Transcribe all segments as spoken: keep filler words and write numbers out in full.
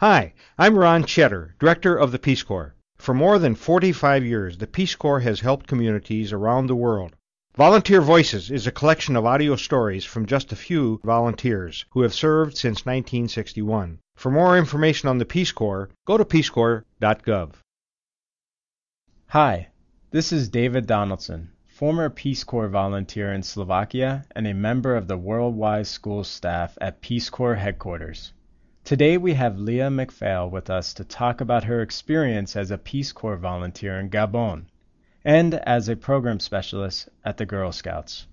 Hi, I'm Ron Cheddar, Director of the Peace Corps. For more than forty-five years, the Peace Corps has helped communities around the world. Volunteer Voices is a collection of audio stories from just a few volunteers who have served since nineteen sixty-one. For more information on the Peace Corps, go to peace corps dot gov. Hi, this is David Donaldson, former Peace Corps volunteer in Slovakia and a member of the Worldwide School staff at Peace Corps headquarters. Today we have Leah McPhail with us to talk about her experience as a Peace Corps volunteer in Gabon and as a program specialist at the Girl Scouts.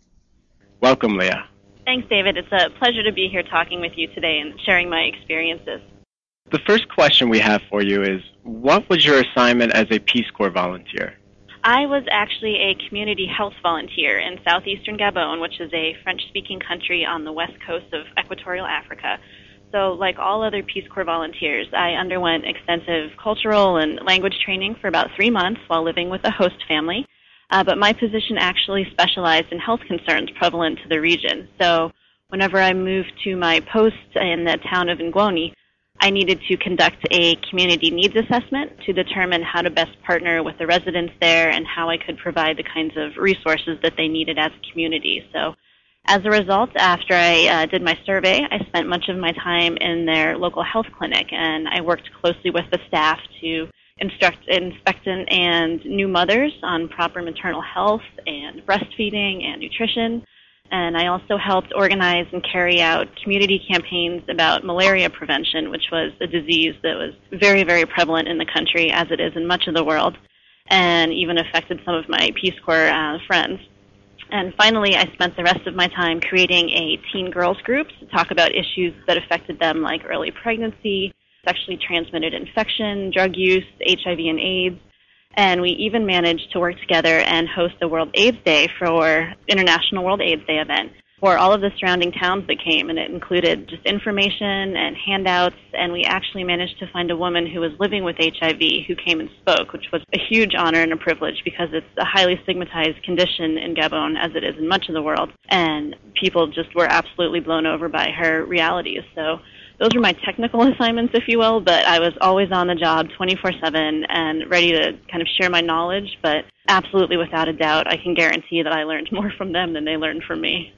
Welcome, Leah. Thanks, David. It's a pleasure to be here talking with you today and sharing my experiences. The first question we have for you is, what was your assignment as a Peace Corps volunteer? I was actually a community health volunteer in southeastern Gabon, which is a French-speaking country on the west coast of equatorial Africa. So like all other Peace Corps volunteers, I underwent extensive cultural and language training for about three months while living with a host family. Uh, but my position actually specialized in health concerns prevalent to the region. So whenever I moved to my post in the town of Ngoni, I needed to conduct a community needs assessment to determine how to best partner with the residents there and how I could provide the kinds of resources that they needed as a community. So as a result, after I uh, did my survey, I spent much of my time in their local health clinic, and I worked closely with the staff to instruct, inspect and new mothers on proper maternal health and breastfeeding and nutrition. And I also helped organize and carry out community campaigns about malaria prevention, which was a disease that was very, very prevalent in the country, as it is in much of the world, and even affected some of my Peace Corps uh, friends. And finally, I spent the rest of my time creating a teen girls group to talk about issues that affected them, like early pregnancy, sexually transmitted infection, drug use, H I V and AIDS. And we even managed to work together and host a World AIDS Day for International World AIDS Day event for all of the surrounding towns that came, and it included just information and handouts, and we actually managed to find a woman who was living with H I V who came and spoke, which was a huge honor and a privilege because it's a highly stigmatized condition in Gabon, as it is in much of the world, and people just were absolutely blown over by her realities. So those were my technical assignments, if you will, but I was always on the job twenty-four seven and ready to kind of share my knowledge, but absolutely without a doubt, I can guarantee that I learned more from them than they learned from me.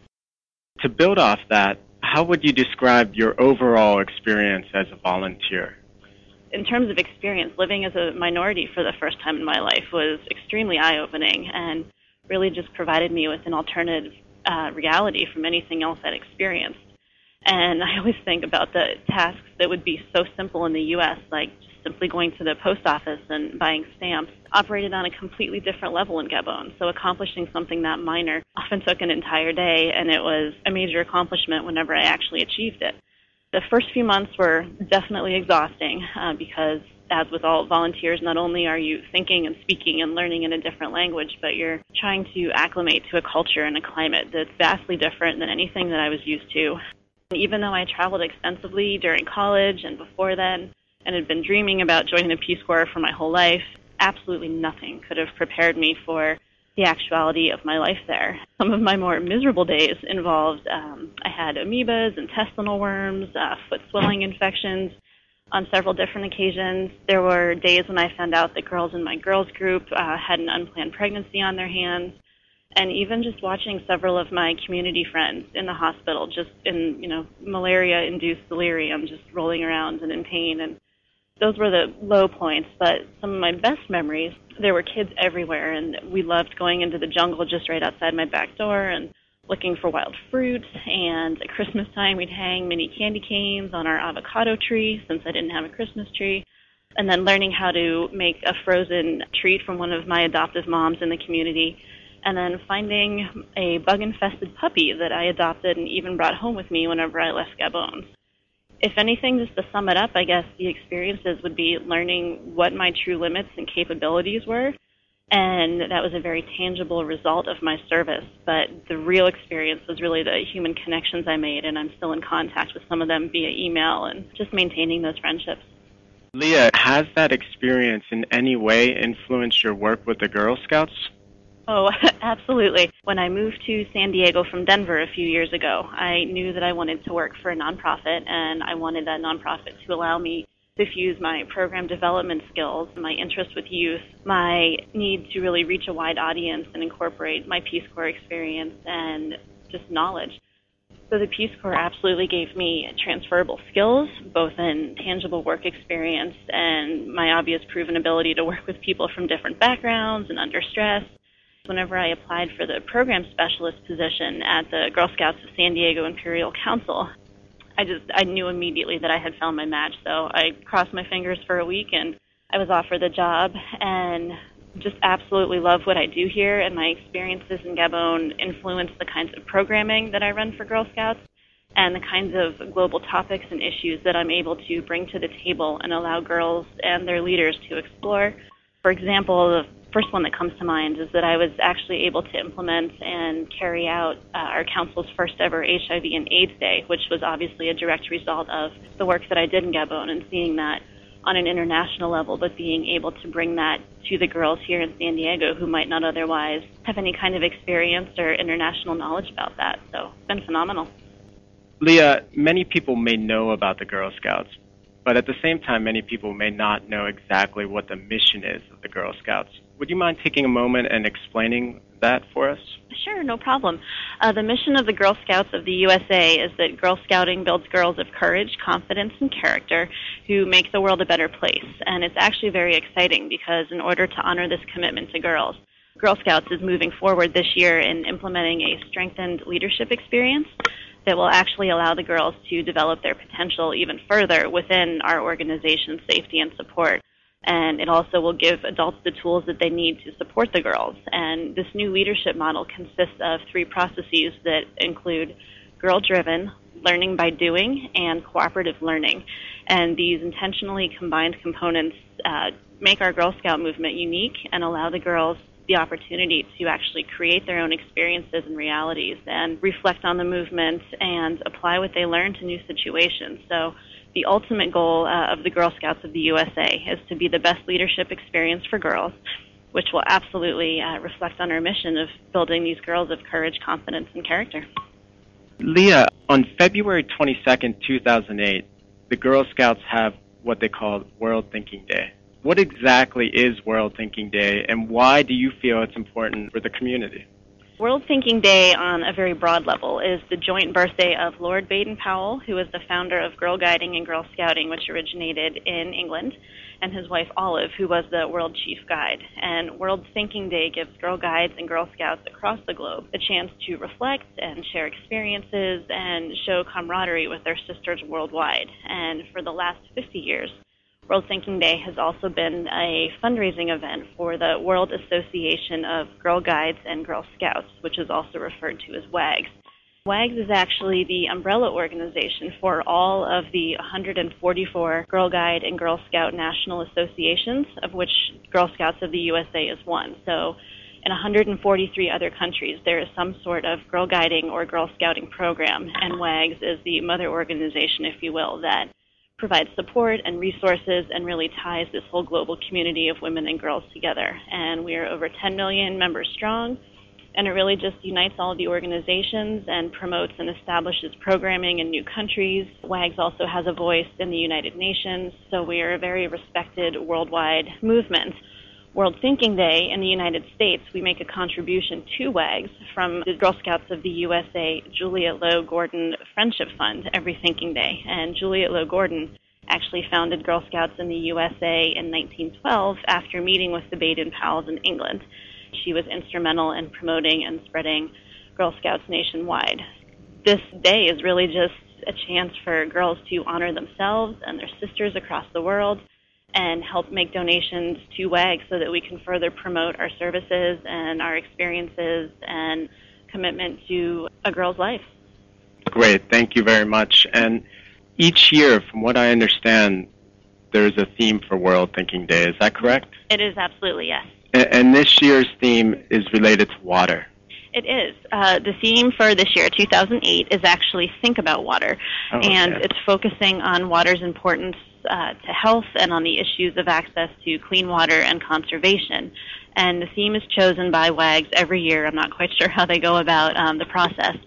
To build off that, how would you describe your overall experience as a volunteer? In terms of experience, living as a minority for the first time in my life was extremely eye-opening and really just provided me with an alternative uh, reality from anything else I'd experienced. And I always think about the tasks that would be so simple in the U S, like just simply going to the post office and buying stamps, operated on a completely different level in Gabon. So accomplishing something that minor often took an entire day, and it was a major accomplishment whenever I actually achieved it. The first few months were definitely exhausting uh, because, as with all volunteers, not only are you thinking and speaking and learning in a different language, but you're trying to acclimate to a culture and a climate that's vastly different than anything that I was used to. Even though I traveled extensively during college and before then, and had been dreaming about joining the Peace Corps for my whole life, absolutely nothing could have prepared me for the actuality of my life there. Some of my more miserable days involved, um, I had amoebas, intestinal worms, uh, foot swelling infections on several different occasions. There were days when I found out that girls in my girls group uh, had an unplanned pregnancy on their hands. And even just watching several of my community friends in the hospital, just in, you know, malaria-induced delirium, just rolling around and in pain. And those were the low points. But some of my best memories, there were kids everywhere, and we loved going into the jungle just right outside my back door and looking for wild fruit. And at Christmas time, we'd hang mini candy canes on our avocado tree, since I didn't have a Christmas tree. And then learning how to make a frozen treat from one of my adoptive moms in the community. And then finding a bug-infested puppy that I adopted and even brought home with me whenever I left Gabon. If anything, just to sum it up, I guess the experiences would be learning what my true limits and capabilities were, and that was a very tangible result of my service. But the real experience was really the human connections I made, and I'm still in contact with some of them via email and just maintaining those friendships. Leah, has that experience in any way influenced your work with the Girl Scouts? Oh, absolutely. When I moved to San Diego from Denver a few years ago, I knew that I wanted to work for a nonprofit, and I wanted that nonprofit to allow me to fuse my program development skills, my interest with youth, my need to really reach a wide audience and incorporate my Peace Corps experience and just knowledge. So the Peace Corps absolutely gave me transferable skills, both in tangible work experience and my obvious proven ability to work with people from different backgrounds and under stress. Whenever I applied for the program specialist position at the Girl Scouts of San Diego Imperial Council, I just I knew immediately that I had found my match. So I crossed my fingers for a week and I was offered the job and just absolutely love what I do here, and my experiences in Gabon influence the kinds of programming that I run for Girl Scouts and the kinds of global topics and issues that I'm able to bring to the table and allow girls and their leaders to explore. For example, the first one that comes to mind is that I was actually able to implement and carry out uh, our council's first ever H I V and AIDS Day, which was obviously a direct result of the work that I did in Gabon and seeing that on an international level, but being able to bring that to the girls here in San Diego who might not otherwise have any kind of experience or international knowledge about that. So it's been phenomenal. Leah, many people may know about the Girl Scouts, but at the same time, many people may not know exactly what the mission is of the Girl Scouts. Would you mind taking a moment and explaining that for us? Sure, no problem. Uh, the mission of the Girl Scouts of the U S A is that Girl Scouting builds girls of courage, confidence, and character who make the world a better place. And it's actually very exciting because in order to honor this commitment to girls, Girl Scouts is moving forward this year in implementing a strengthened leadership experience that will actually allow the girls to develop their potential even further within our organization's safety and support. And it also will give adults the tools that they need to support the girls. And this new leadership model consists of three processes that include girl-driven, learning by doing, and cooperative learning. And these intentionally combined components uh, make our Girl Scout movement unique and allow the girls the opportunity to actually create their own experiences and realities and reflect on the movement and apply what they learn to new situations. So the ultimate goal uh, of the Girl Scouts of the U S A is to be the best leadership experience for girls, which will absolutely uh, reflect on our mission of building these girls of courage, confidence, and character. Leah, on February twenty-second, two thousand eight, the Girl Scouts have what they call World Thinking Day. What exactly is World Thinking Day, and why do you feel it's important for the community? World Thinking Day, on a very broad level, is the joint birthday of Lord Baden-Powell, who is the founder of Girl Guiding and Girl Scouting, which originated in England, and his wife Olive, who was the World Chief Guide. And World Thinking Day gives Girl Guides and Girl Scouts across the globe a chance to reflect and share experiences and show camaraderie with their sisters worldwide. And for the last fifty years, World Thinking Day has also been a fundraising event for the World Association of Girl Guides and Girl Scouts, which is also referred to as WAGS. WAGS is actually the umbrella organization for all of the one hundred forty-four Girl Guide and Girl Scout national associations, of which Girl Scouts of the U S A is one. So in one hundred forty-three other countries, there is some sort of Girl Guiding or Girl Scouting program, and WAGS is the mother organization, if you will, that provides support and resources and really ties this whole global community of women and girls together. And we are over ten million members strong, and it really just unites all of the organizations and promotes and establishes programming in new countries. WAGS also has a voice in the United Nations, so we are a very respected worldwide movement. World Thinking Day in the United States, we make a contribution to WAGS from the Girl Scouts of the U S A Juliet Lowe Gordon Friendship Fund every Thinking Day. And Juliet Lowe Gordon actually founded Girl Scouts in the U S A in nineteen twelve after meeting with the Baden-Powells in England. She was instrumental in promoting and spreading Girl Scouts nationwide. This day is really just a chance for girls to honor themselves and their sisters across the world and help make donations to WAGS so that we can further promote our services and our experiences and commitment to a girl's life. Great, thank you very much. And each year, from what I understand, there's a theme for World Thinking Day. Is that correct? It is, absolutely, yes. And this year's theme is related to water. It is. Uh, the theme for this year, two thousand eight, is actually Think About Water. Oh, okay. And it's focusing on water's importance uh, to health and on the issues of access to clean water and conservation. And the theme is chosen by WAGS every year. I'm not quite sure how they go about um, the process.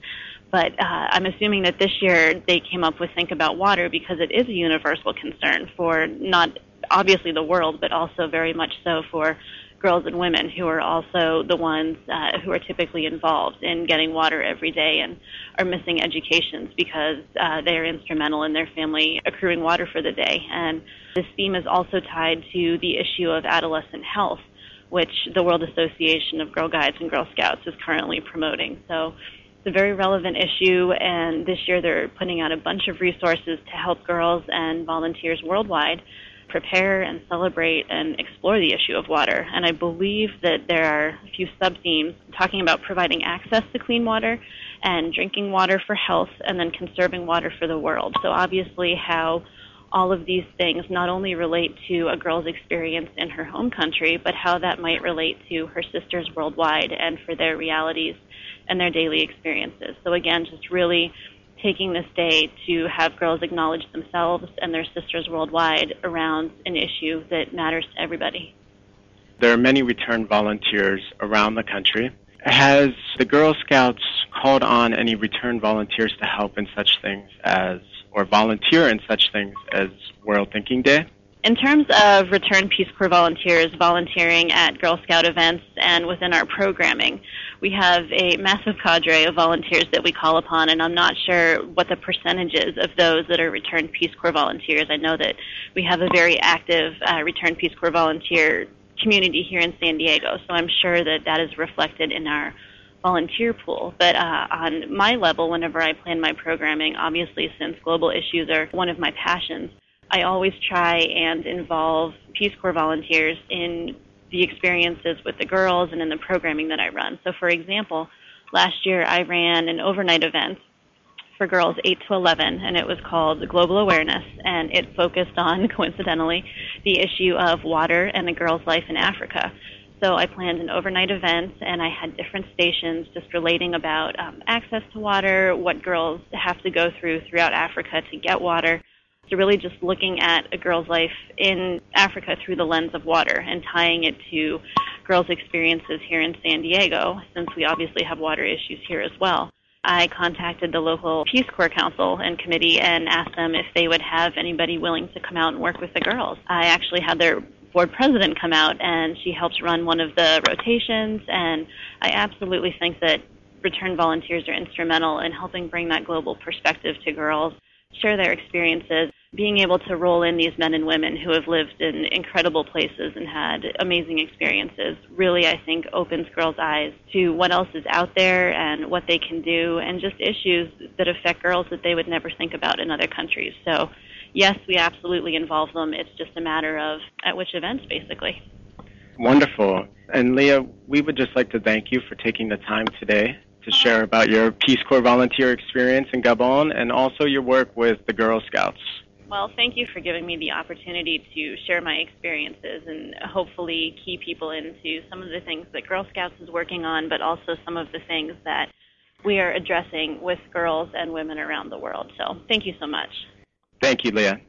But uh, I'm assuming that this year they came up with Think About Water because it is a universal concern for not obviously the world, but also very much so for girls and women who are also the ones uh, who are typically involved in getting water every day and are missing educations because uh, they are instrumental in their family accruing water for the day. And this theme is also tied to the issue of adolescent health, which the World Association of Girl Guides and Girl Scouts is currently promoting. So it's a very relevant issue, and this year they're putting out a bunch of resources to help girls and volunteers worldwide prepare and celebrate and explore the issue of water. And I believe that there are a few sub-themes talking about providing access to clean water and drinking water for health and then conserving water for the world. So obviously how all of these things not only relate to a girl's experience in her home country, but how that might relate to her sisters worldwide and for their realities and their daily experiences. So again, just really taking this day to have girls acknowledge themselves and their sisters worldwide around an issue that matters to everybody. There are many return volunteers around the country. Has the Girl Scouts called on any return volunteers to help in such things as, or volunteer in such things as World Thinking Day? In terms of return Peace Corps volunteers volunteering at Girl Scout events and within our programming, we have a massive cadre of volunteers that we call upon, and I'm not sure what the percentage is of those that are return Peace Corps volunteers. I know that we have a very active uh, return Peace Corps volunteer community here in San Diego, so I'm sure that that is reflected in our volunteer pool. But uh, on my level, whenever I plan my programming, obviously since global issues are one of my passions, I always try and involve Peace Corps volunteers in the experiences with the girls and in the programming that I run. So for example, last year I ran an overnight event for girls eight to eleven, and it was called Global Awareness, and it focused on, coincidentally, the issue of water and a girl's life in Africa. So I planned an overnight event, and I had different stations just relating about um, access to water, what girls have to go through throughout Africa to get water. So really just looking at a girl's life in Africa through the lens of water and tying it to girls' experiences here in San Diego, since we obviously have water issues here as well. I contacted the local Peace Corps Council and committee and asked them if they would have anybody willing to come out and work with the girls. I actually had their board president come out, and she helped run one of the rotations, and I absolutely think that return volunteers are instrumental in helping bring that global perspective to girls, share their experiences, being able to roll in these men and women who have lived in incredible places and had amazing experiences really, I think, opens girls' eyes to what else is out there and what they can do and just issues that affect girls that they would never think about in other countries. So, yes, we absolutely involve them. It's just a matter of at which events, basically. Wonderful. And Leah, we would just like to thank you for taking the time today to share about your Peace Corps volunteer experience in Gabon and also your work with the Girl Scouts. Well, thank you for giving me the opportunity to share my experiences and hopefully key people into some of the things that Girl Scouts is working on, but also some of the things that we are addressing with girls and women around the world. So thank you so much. Thank you, Leah.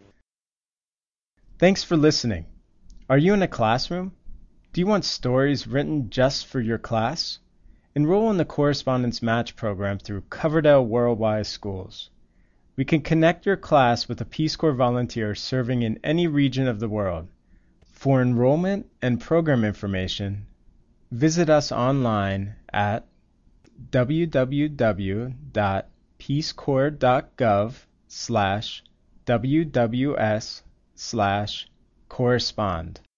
Thanks for listening. Are you in a classroom? Do you want stories written just for your class? Enroll in the Correspondence Match program through Coverdell Worldwide Schools. We can connect your class with a Peace Corps volunteer serving in any region of the world. For enrollment and program information, visit us online at www.peacecorps.gov slash wws slash correspond.